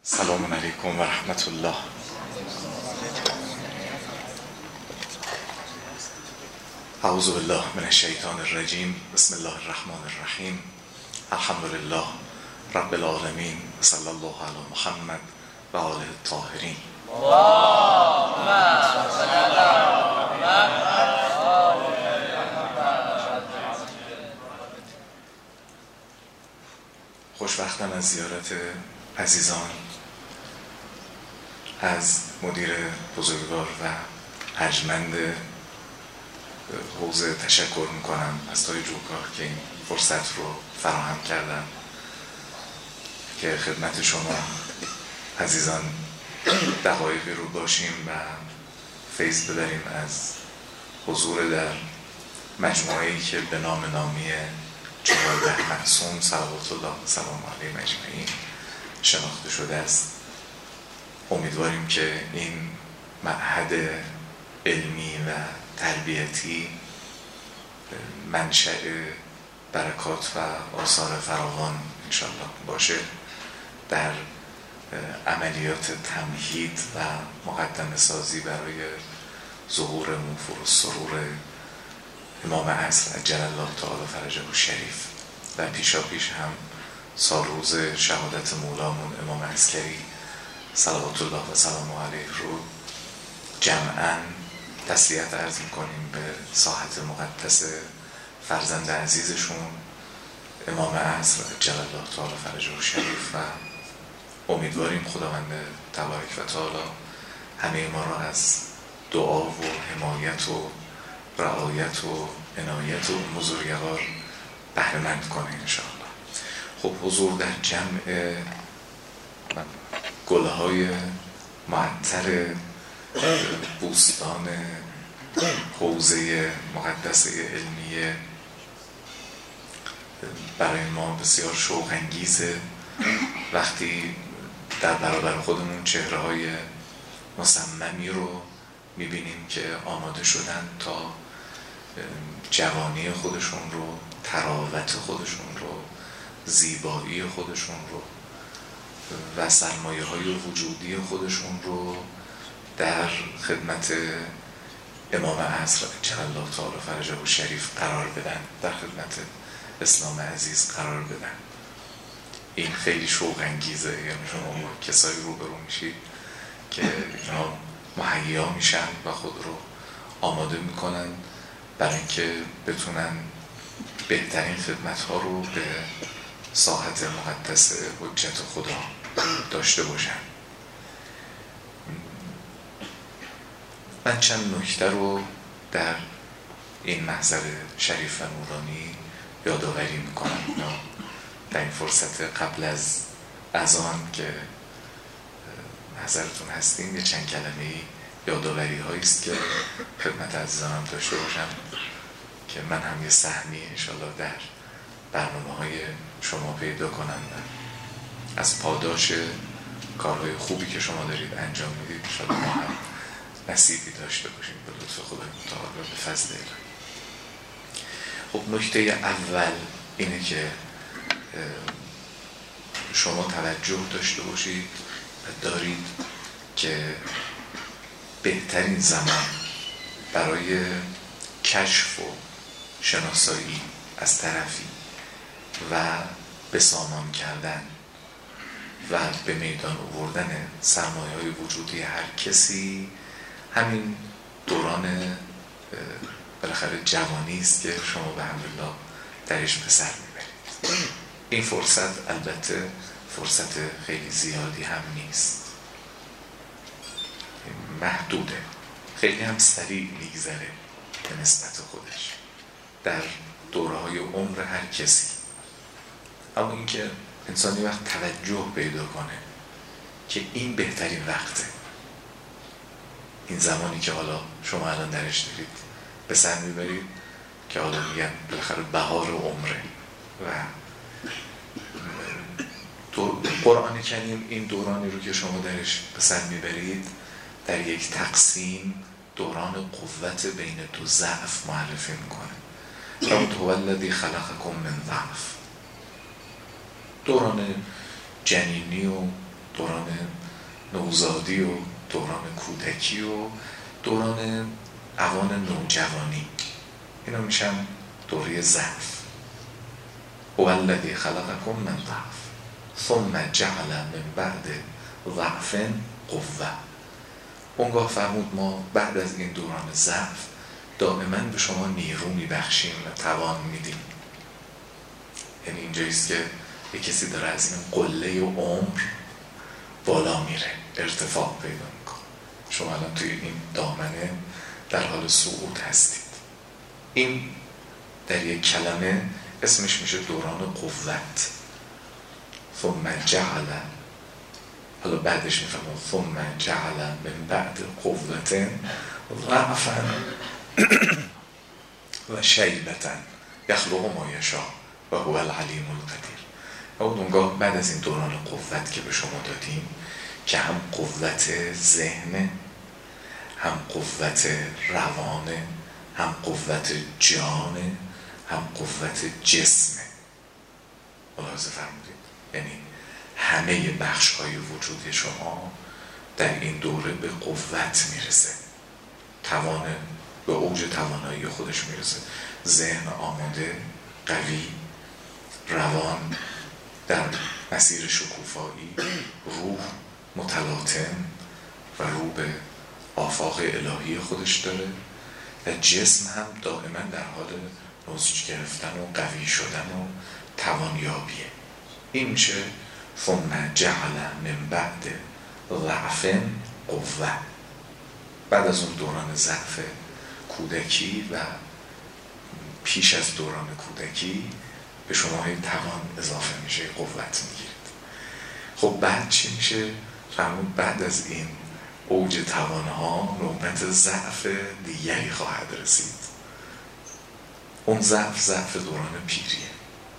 سلام علیکم و رحمت الله. اعوذ بالله من الشیطان الرجیم. بسم الله الرحمن الرحیم. الحمد لله رب العالمین. صلی الله علی محمد و آله الطاهرین. خوشبختم از زیارت عزیزان، از مدیر بزرگوار و ارجمند حوزه تشکر میکنم از تای جوکار که این فرصت رو فراهم کردن که خدمت شما عزیزان دقایقی رو باشیم و فیض ببریم از حضور در مجموعه‌ای که به نام نامی 14 معصوم صلوات الله و سلام علیهم اجمعین شناخته شده است. امیدواریم که این معهد علمی و تربیتی منشأ برکات و آثار فراوان انشاءالله باشه در عملیات تمهید و مقدمه سازی برای ظهور موفور السرور امام عصر عجل الله تعالی فرجه الشریف و پیشا پیش هم سالروز شهادت مولامون امام عسکری صلوات الله و سلام علیه رو جمعاً تسلیت عرض میکنیم به ساحت مقدس فرزند عزیزشون امام عصر عجل الله تعالی فرجه الشریف و امیدواریم خداوند تبارک و تعالی همه ما را از دعا و حمایت و رعایت و عنایت و بزرگوار بهره‌مند کنه انشاءالله. خب حضور در جمع گلهای معطر بوستان حوزه مقدسه علمیه برای ما بسیار شوق انگیزه وقتی در برابر خودمون چهره های مصممی رو میبینیم که آماده شدن تا جوانی خودشون رو، تراوت خودشون رو، زیبایی خودشون رو و سرمایه های وجودی خودشون رو در خدمت امام عصر عجل الله تعالی فرجه الشریف قرار بدن، در خدمت اسلام عزیز قرار بدن. این خیلی شوق انگیزه. یعنی شما کسایی روبرو میشید که اینا مهیا میشن و خود رو آماده میکنن برای اینکه بتونن بهترین خدمت ها رو به ساحت مقدس حجت خدا داشته باشن. من چند نکته رو در این محضر شریف و نورانی یادآوری میکنم در این فرصت قبل از اذان که حضرتون هستین. یه چند کلمه‌ای یادآوری هایی است که خدمت عزیزانم داشته باشم که من هم یه سهمی انشاءالله در برنامه‌های شما پیدا کنم و از پاداش کارهای خوبی که شما دارید انجام میدید انشاءالله ما هم نصیبی داشته باشیم به لطف خدای متعال و به فضل الهی. خب نکته اول اینه که شما توجه داشته باشید و دارید که بهترین زمان برای کشف و شناسایی از طرفی و به سامان کردن و به میدان آوردن سرمایه‌های وجودی هر کسی همین دوران بالاخره جوانی است که شما به حمدالله درش به سر میبرید. این فرصت البته فرصت خیلی زیادی هم نیست، محدوده، خیلی هم سریع میگذره به نسبت خودش در دوره‌های عمر هر کسی. اما اینکه انسانی وقت توجه پیدا کنه که این بهترین وقته، این زمانی که حالا شما الان درش دارید به سر میبرید که حالا میگن بالاخره بهار عمره و قرآن کریم این دورانی رو که شما درش به سر میبرید در یک تقسیم دوران قوت بین دو ضعف معرفی میکنه. هو الذی خلقکم من ضعف. دوران جنینی و دوران نوزادی و دوران کودکی و دوران اوان نوجوانی، اینا میشن دوره ضعف. هو الذی خلقکم من ضعف ثم جعل من بعد ضعف قوة. اونگاه فرمود ما بعد از این دوران ضعف دائما به شما نیرو میبخشیم و توان میدیم. یعنی اینجاییست که یک کسی داره از این قله و عمر بالا میره، ارتفاع پیدا میکنه. شما الان توی این دامنه در حال صعود هستید. این در یک کلمه اسمش میشه دوران قوت. ثم جعل، حالا بعدش میفهمون ثم جعل من بعد قوة ضعفا و شیبتا یخلق ما یشاء و هو العلیم القدیر. اونگاه بعد از این دوران قوت که به شما دادیم که هم قوت ذهن، هم قوت روانه، هم قوت جانه، هم قوت جسمه. ملاحظه فرمودید؟ یعنی همه بخش های وجود شما در این دوره به قوت میرسه، توان به اوج توانایی خودش میرسه. ذهن آماده، قوی، روان در مسیر شکوفایی، روح متلاطم و رو به آفاق الهی خودش داره و جسم هم دائما در حال نضج گرفتن و قوی شدن و توانیابیه. این میشه ثم جعل من بعد ضعف قوة. بعد از اون دوران ضعف کودکی و پیش از دوران کودکی به شما توان اضافه میشه، قوت میگیرید. خب بعد چی میشه؟ فرمود بعد از این اوج توانها نوبت ضعف دیگری خواهد رسید. اون ضعف دوران پیریه.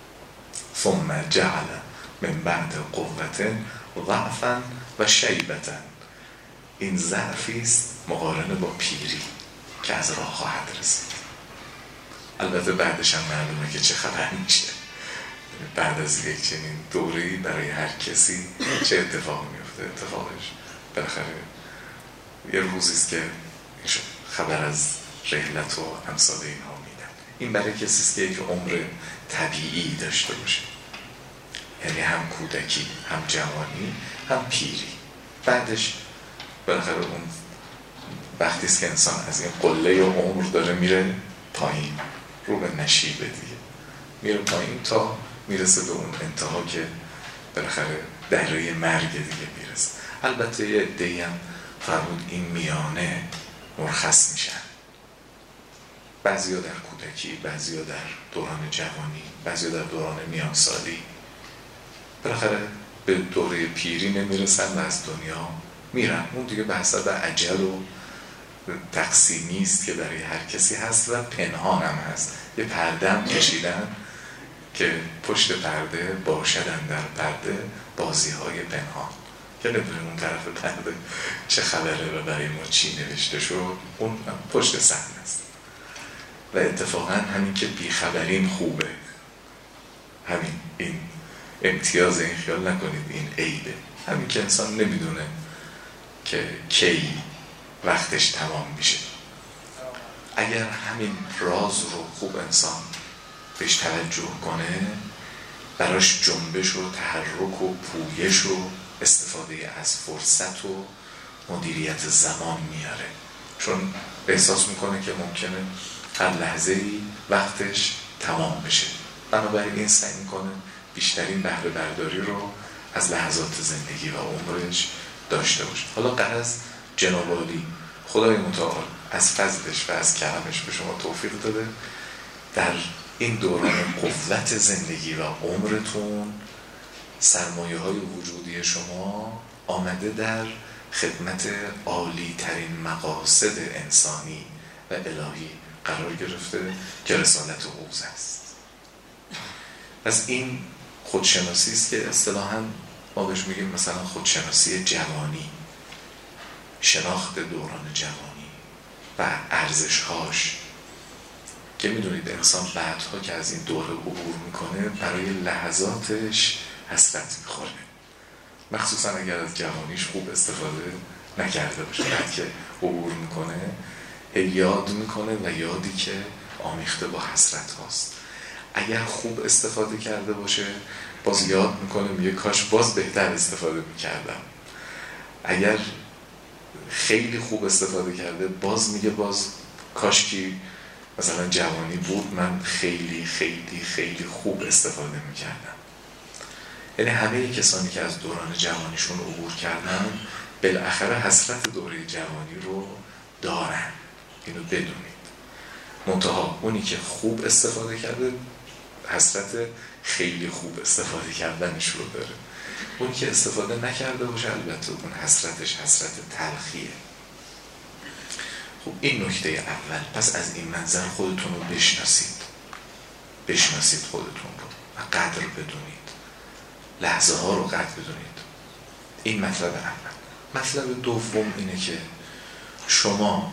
ثم جعل من بعد قوة ضعفا و شیبتا. این ضعفیست مقارنه با پیری که از راه خواهد رسید. البته بعدش هم معلومه که چه خبر میشه. بعد از یک چنین دوره‌ای برای هر کسی چه اتفاقی میفته. اتفاقش بالاخره یه روزیست که خبر از رحلت و امثال اینها میدن. این برای کسیست که یک عمر طبیعی داشته باشه، یعنی هم کودکی، هم جوانی، هم پیری. بعدش بالاخره اون وقتیست که انسان از این قله و عمر داره میره پایین، رو به نشیبه دیگه میره پایین تا میرسه به اون انتها که بالاخره دره مرگ دیگه میرسه. البته یه عده‌ای هم فرمود این میانه مرخص میشن، بعضیا در کودکی، بعضیا در دوران جوانی، بعضیا در دوران میانسالی. بالاخره به دوره پیری نمیرسن و از دنیا میرن. اون دیگه به حسب عجل و تقسیمی است که برای هر کسی هست و پنهان هم هست. یه پرده هم کشیدن که پشت پرده باشدن در پرده بازی های پنهان که نمیدونیم اون طرف پرده چه خبره و برای ما چی نوشته شد. اون پشت صحنه است و اتفاقا همین که بیخبریم خوبه. همین این امتیاز، این خیال نکنید این عیبه. همین که انسان نمیدونه که کی وقتش تمام میشه. اگر همین راز رو خوب انسان بهش توجه کنه، براش جنبش و تحرک و پویش و استفاده از فرصت و مدیریت زمان میاره، چون احساس میکنه که ممکنه هر لحظه‌ای وقتش تمام بشه. بنابراین این سعی میکنه بیشترین بهره برداری رو از لحظات زندگی و عمرش داشته باشه. حالا غرض جناب عالی خدای متعال از فضلش و از کرمش به شما توفیق داده در این دوران قوت زندگی و عمرتون سرمایه های وجودی شما آمده در خدمت عالی ترین مقاصد انسانی و الهی قرار گرفته که رسالت حوض است. پس این خودشناسی است که اصطلاحاً ما بهش میگیم مثلا خودشناسی جوانی، شناخت دوران جوانی و ارزش‌هاش، که میدونید انسان بعدها که از این دوره عبور میکنه برای لحظاتش حسرت میخوره. مخصوصا اگر از جوانیش خوب استفاده نکرده باشه. بعد که عبور میکنه یاد میکنه و یادی که آمیخته با حسرت هاست. اگر خوب استفاده کرده باشه باز یاد میکنه، میگه کاش باز بهتر استفاده میکردم. اگر خیلی خوب استفاده کرده باز میگه باز کاش که مثلا جوانی بود من خیلی خیلی خیلی خوب استفاده میکردم. یعنی همه کسانی که از دوران جوانیشون عبور کردن بالاخره حسرت دوره جوانی رو دارن، اینو بدونید. منتها اونی که خوب استفاده کرده حسرت خیلی خوب استفاده کردنش رو داره. اونی که استفاده نکرده باشه البته اون حسرتش حسرت تلخیه. خب این نکته اول. پس از این منظر خودتون رو بشناسید خودتون رو و قدر بدونید، لحظه ها رو قدر بدونید. این مطلب اول. مطلب دوم اینه که شما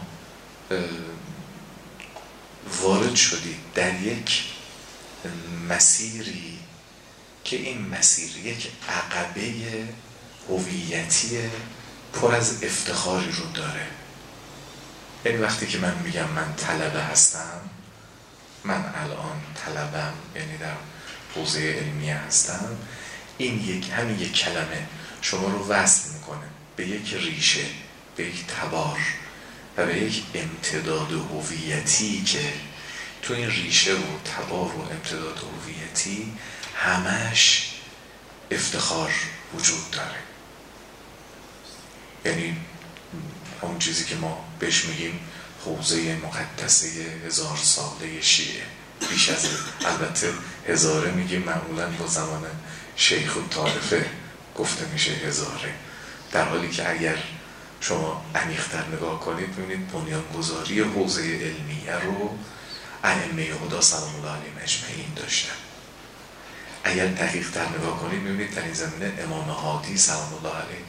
وارد شدید در یک مسیری که این مسیر یک عقبه هویتی پر از افتخاری رو داره. یعنی وقتی که من میگم من طلبه هستم، من الان طلبم، یعنی در حوزه علمیه هستم، این همین یک کلمه شما رو وصل میکنه به یک ریشه، به یک تبار و به یک امتداد هویتی که تو این ریشه و تبار و امتداد هویتی همش افتخار وجود داره. یعنی اون چیزی که ما بهش میگیم حوزه مقدسه 1000 ساله شیعه، بیش از البته هزاره میگیم معمولا با زمان شیخ و طائفه گفته میشه هزاره، در حالی که اگر شما عمیق‌تر نگاه کنید میبینید بنیانگذاری حوزه علمیه رو ائمه هدی سلام الله علیهم اجمعین داشتن. اگر دقیق‌تر نگاه کنید میبینید در این زمینه امام هادی سلام الله علیه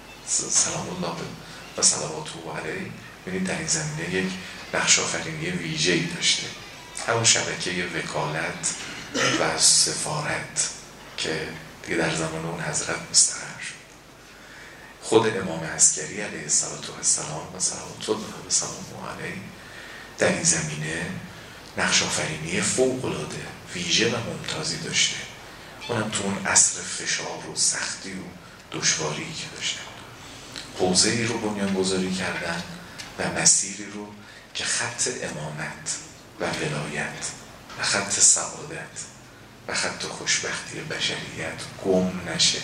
و صلواته علیه میبینید در این زمینه یک نقش آفرینی ویژه‌ای داشته. همون شبکه وکالت و سفارت که دیگه در زمان اون حضرت مستقر شد. خود امام عسکری علیه السلام و صلوات الله و سلامه علیه در این زمینه نقش آفرینی فوق‌العاده ویژه و ممتازی داشته. اونم تو اون عصر فشار و سختی و دشواری که داشته، حوزه‌ای رو بنیانگذاری کردن و مسیری رو که خط امامت و ولایت و خط سعادت و خط خوشبختی بشریت گم نشه.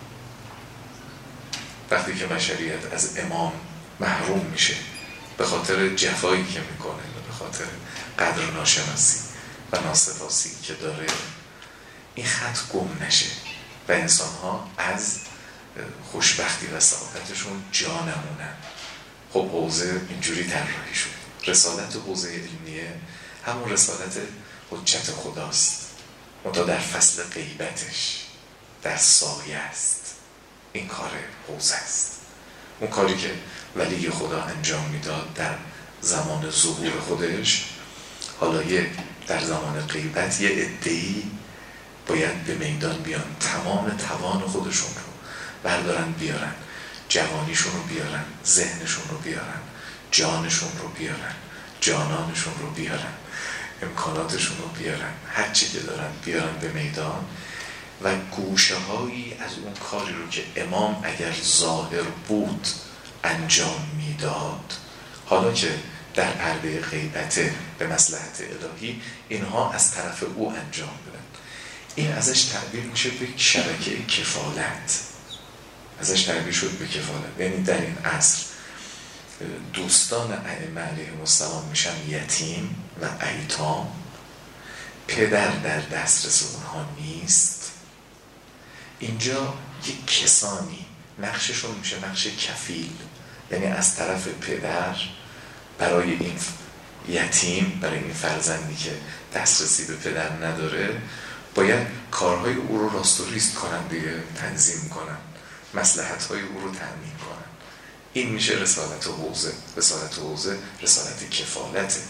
وقتی که بشریت از امام محروم میشه به خاطر جفایی که میکنه و به خاطر قدر ناشناسی و ناسپاسی که داره، این خط گم نشه و انسان‌ها از خوشبختی و سعادتشون جا نمونن. خب حوزه اینجوری طراحی شد. رسالت حوزه علمیه همون رسالت حجت خداست، منتها در فصل غیبتش در سایه است. این کار حوزه است. اون کاری که ولی خدا انجام میداد در زمان ظهور خودش، حالا در زمان غیبت یه عده‌ای باید به میدان بیان، تمام توان خودشون رو بردارن بیارن، جوانیشون رو بیارن، ذهنشون رو بیارن، جانشون رو بیارن، جانانشون رو بیارن، امکاناتشون رو بیارن، هر چی که دارن بیارن به میدان و گوشه هایی از اون کاری رو که امام اگر ظاهر بود انجام میداد، حالا که در پرده غیبته به مصلحت الهی اینها از طرف او انجام بدن. این ازش تعبیر میشه به شبکه کفالت، ازش تعبیر شد به کفالت. یعنی در این عصر دوستان ائمه علیهم السلام میشن یتیم و ایتام، پدر در دسترس اونها نیست. اینجا یک کسانی نقششون میشه نقش کفیل، یعنی از طرف پدر برای این یتیم، برای این فرزندی که دسترسی به پدر نداره، باید کارهای او رو راست و ریست کنن دیگه، تنظیم کنن، مصلحت‌های او رو تأمین کنن. این میشه رسالت حوزه. رسالت حوزه رسالت کفالته،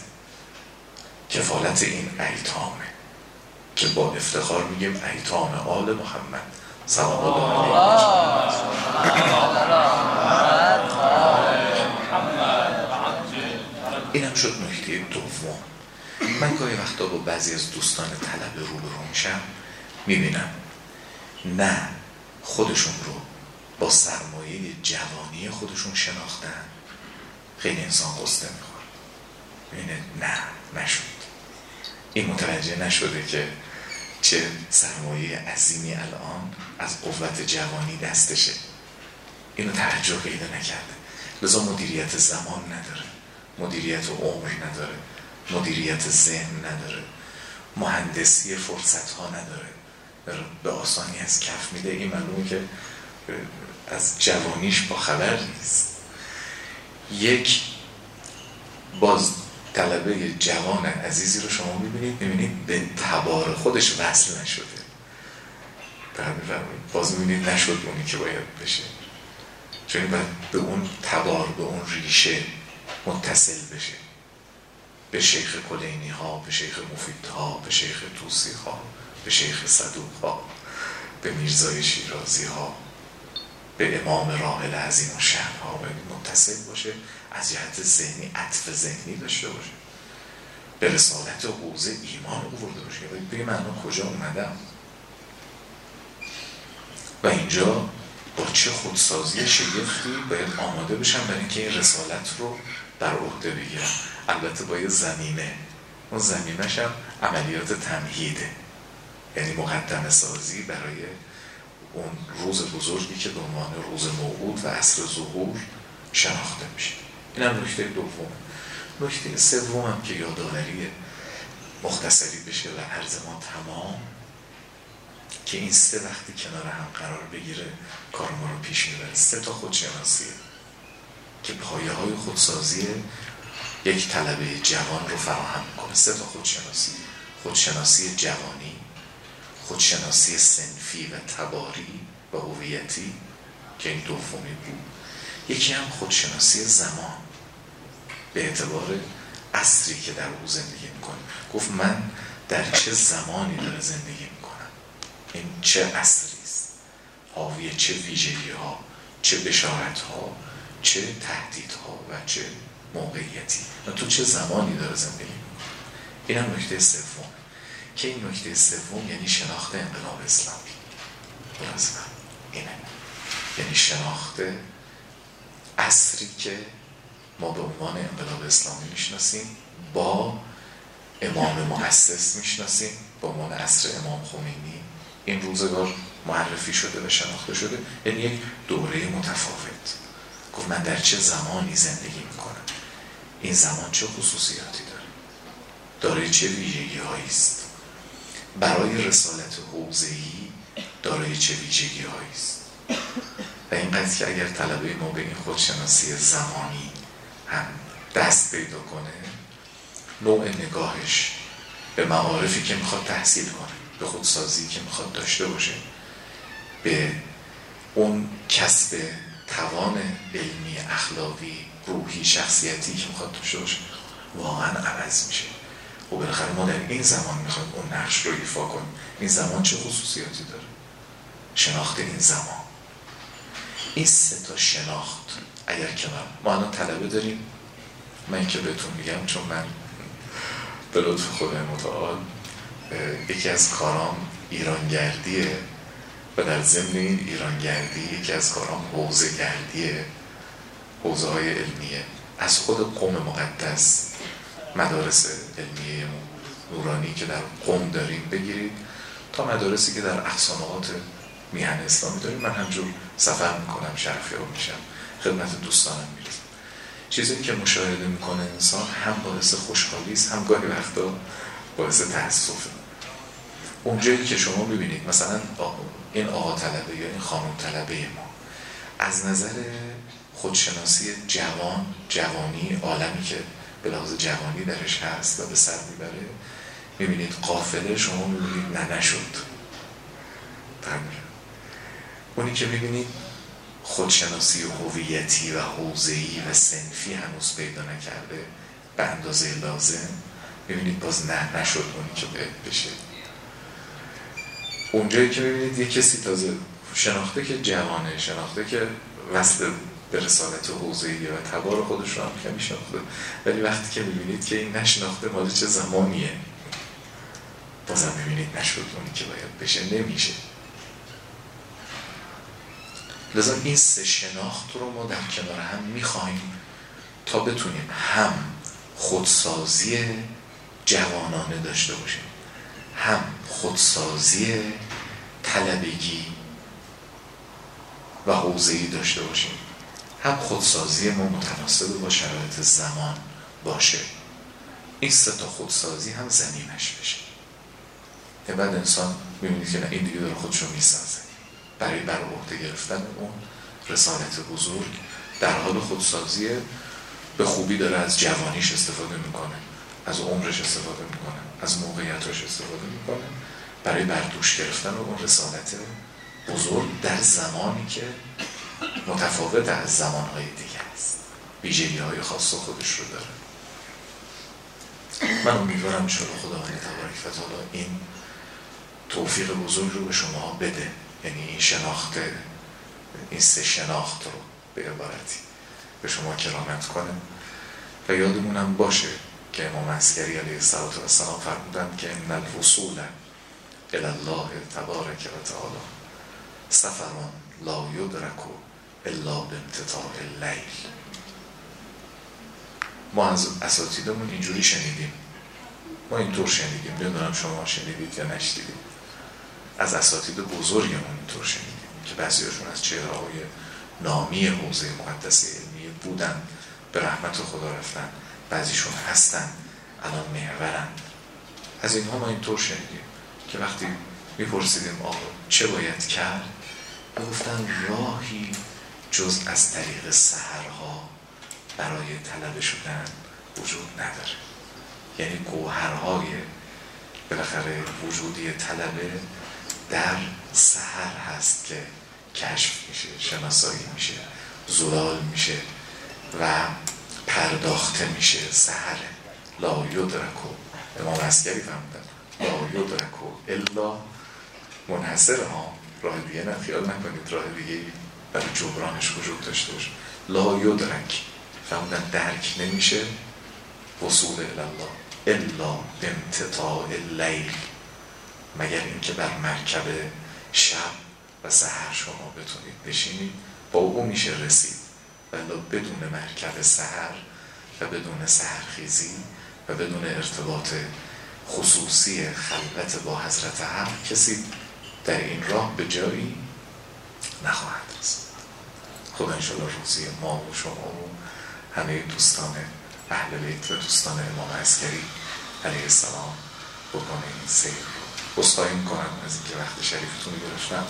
کفالت این ایتامه که با افتخار میگیم ایتام آل محمد سلام الله اینم شد نکته دوم. من گاهی وقتا با بعضی از دوستان طلبه روبرو میشم، میبینم نه خودشون رو با سرمایه جوانی خودشون شناختن، خیلی انسان قصه میخوره. ببینه نه نشد، این متوجه نشده که چه سرمایه عظیمی الان از قوت جوانی دستشه، اینو توجه پیدا نکرده. لذا مدیریت زمان نداره، مدیریت عمر نداره، مدیریت ذهن نداره، مهندسی فرصت ها نداره، به آسانی از کف میده. این معلومه که از جوانیش با خبر نیست. یک باز طلبه جوان عزیزی رو شما میبینید به تبار خودش وصل نشده، باز میبینید نشد اونی که باید بشه، چون باید به اون تبار، به اون ریشه متصل بشه، به شیخ کلینی ها، به شیخ مفید ها، به شیخ توسی ها، به شیخ صدوق ها، به میرزای شیرازی ها، به امام راحل عظیم و شأن ها متصل باشه، از جهت ذهنی عطف ذهنی داشته باشه، به رسالت حوزه ایمان آورده باشه، بگه من کجا اومدم و اینجا با چه خودسازی شگفتی باید آماده بشم برای اینکه این رسالت رو در عهده بگیرم. البته با یه زمینه، اون زمینه‌ش هم عملیات تمهیده، یعنی مقدمه سازی برای اون روز بزرگی که به عنوان روز موعود و عصر ظهور شناخته میشه. این هم نکته دوم. نکته سوم هم که یادآوری مختصری بشه و عرض ما تمام، که این سه وقتی کنار هم قرار بگیره کار ما رو پیش میبره. سه تا خودشناسیه که پایه های خودسازی یک طلبه جوان رو فراهم میکنه. سه تا خودشناسی: خودشناسی جوانی، خودشناسی صنفی و تباری و هویتی که این دومی بود، یکی هم خودشناسی زمان به اعتبار عصری که در او زندگی میکنه. گفت من در چه زمانی داره زندگی میکنم، این چه عصری است، حاوی چه ویژگی ها، چه بشارت ها، چه تهدید ها و چه موقعیتی، و تو چه زمانی داره زندگی میکنه. این هم نکته سوم، که این نکته سوم یعنی شناخت انقلاب اسلامی. اینه، یعنی شناخت عصری که ما به عنوان انقلاب اسلامی میشناسیم، با امام مؤسس میشناسیم به عنوان عصر امام خمینی. این روزگار معرفی شده و شناخته شده، یعنی یک دوره متفاوت. گفت من در چه زمانی زندگی میکنم، این زمان چه خصوصیاتی داره چه ویژگی هایی است، برای رسالت حوزه‌ای دارای چه ویژگی هایی است. و اینقدر که اگر طلبه ما به این خودشناسی زمانی هم دست پیدا کنه، نوع نگاهش به معارفی که میخواد تحصیل کنه، به خودسازی که میخواد داشته باشه، به اون کسب توان علمی، اخلاقی، روحی، شخصیتی که میخواد داشته باشه، واقعا عوض میشه. و بالاخره ما در این زمان میخوایم اون نقش رو ایفا کنیم. این زمان چه خصوصیاتی داره؟ شناخت این زمان. این سه تا شناخت اگر که ما الان طلبه داریم، من که بهتون میگم چون من به لطف خدای متعال یکی از کارام ایرانگردیه و در ضمن این ایرانگردی یکی از کارام حوزه گردیه، حوزه های علمیه. از خود قم مقدس، مدارس علمیه نورانی که در قم داریم بگیرید تا مدارسی که در اقصانات میهن اسلامی داریم. من همجور سفر میکنم، شرفیاب میشم، خدمت دوستانم میرسم. چیزی که مشاهده میکنه انسان هم باعث خوشحالی است، هم گاهی وقتا باعث تأسفه. اونجایی که شما ببینید مثلا این آقا طلبه یا این خانم طلبه ما از نظر خودشناسی جوانی، عالمی که به لحاظ جوانی درش هست و به سر میبره، میبینید قافله، شما میبینید نشد. اونی که میبینید خودشناسی هویتی و حوزه‌ای و صنفی هنوز پیدا نکرده به اندازه لازم، میبینید باز نشد اونی که باید بشه. اونجایی که میبینید یک کسی تازه شناخته که جوانه، شناخته که وصل به رسالت حوزه‌ای و تبار خودش رو هم کمی شناخته، ولی وقتی که میبینید که این نشناخته مال چه زمانیه، بازم میبینید نشد اونی که باید بشه نمیشه. لذا این سه شناخت رو ما در کنار هم میخوایم تا بتونیم هم خودسازی جوانانه داشته باشیم، هم خودسازی طلبگی و حوزه‌ای داشته باشیم، هم خودسازی ما متناسب با شرایط زمان باشه. این سه تا خودسازی هم زمینش بشه. بعد انسان می‌بینید که نه، این دیگه داره خودشو میسازه برای بر عهده گرفتن اون رسالت بزرگ، در حال خودسازی به خوبی داره از جوانیش استفاده میکنه، از عمرش استفاده میکنه، از موقعیتش استفاده میکنه برای بردوش گرفتن اون رسالت بزرگ در زمانی که متفاوت از زمانهای دیگه است، ویژگی‌های خاص خودش رو داره. من امیدوارم انشاءالله خداوند تبارک و تعالی این توفیق بزرگ رو به شما بده، یعنی این شناخت، این سه شناخت رو به عبارتی به شما کرامت کنه. و یادمونم باشه که امام عسکری علیه السلام فرمودند که ان الوصول الی الله تبارک و تعالی سفران لا یدرک الا بامتطاع اللیل. ما از اساتیدمون اینجوری شنیدیم، ما اینطور شنیدیم، نمیدونم شما شنیدید یا نشنیدید. از اساتید بزرگمون اینطور شنیدیم که بعضیاشون از چهره‌های نامی حوزه مقدسه علمیه بودن، به رحمت خدا رفتن، بعضیشون هستن الان محورن. از اینها ما اینطور شنیدیم که وقتی میپرسیدیم آقا چه باید کرد، گفتن راهی جز از طریق سحرها برای طلب شدن وجود نداره. یعنی گوهرهای بالاخره وجودی طلبه در سحر هست که کشف میشه، شناسایی میشه، زلال میشه و پرداخته میشه. سحر لا یدرکو، امام عسکری فهمیدن لا یدرکو الا منحصر ها، راه دیگه نه، خیال نکنید راه دیگه برای جبرانش وجود داشته باشه. لا یدرک فهمیدن درک نمیشه وصول الله الا بامتطاع اللیل، مگر اینکه بر مرکب شب و سحر شما بتونید بشینید، با او میشه رسید. ولی بدون مرکب سحر و بدون سحرخیزی و بدون ارتباط خصوصی خلوت با حضرت حق کسی در این راه به جایی نخواهد رسید. خدا انشاءالله روزی ما و شما و همه دوستان اهل بیت و دوستان امام عسکری علیه السلام بکنه این سیر رو. عذرخواهی میکنم از اینکه وقت شریفتون رو گرفتم.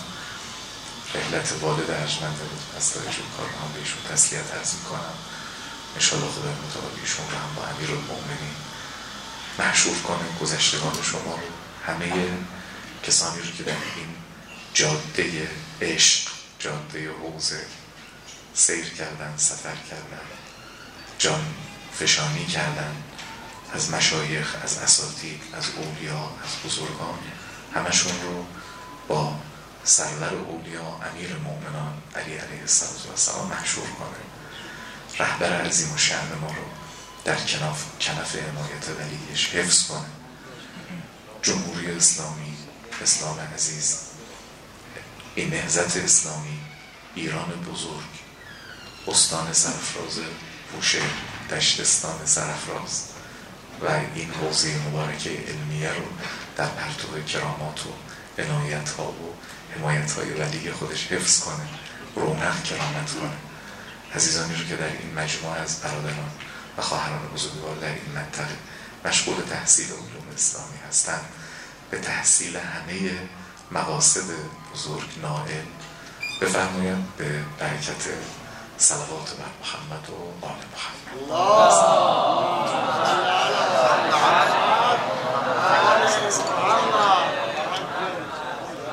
رحلت والد ارجمند از تاریخ کار رو هم بهشون تسلیت عرض میکنم. انشاءالله خدا متعالیشون رو هم با امیرالمؤمنین محشور کنه، گذشتگان شما رو، همه کسانی رو که در این جاده عشق، جاده حوزه سیر کردن، سفر کردن، جان فشانی کردن، از مشایخ، از اساتید، از اولیا، از بزرگان، همشون رو با سرور اولیا امیر مومنان علی علیه السلام محشور کنه. رهبر عظیم و شأن ما رو در کنف حمایت ولیش حفظ کنه. جمهوری اسلامی، اسلام عزیز، این نهضت اسلامی، ایران بزرگ، استان سرافراز بوشهر، دشتستان سرافراز و این حوزه مبارکه علمیه رو در پرتو کرامات و عنایت ها و حمایت های ولی خودش حفظ کنه، رونق کرامت کنه. عزیزانی رو که در این مجموعه از برادران و خواهران بزرگوار در این منطقه مشغول تحصیل علوم اسلامی هستند، به تحصیل همه مقاصد بزرگ نائل بفرمایند به برکت صلوات بر محمد و آل محمد.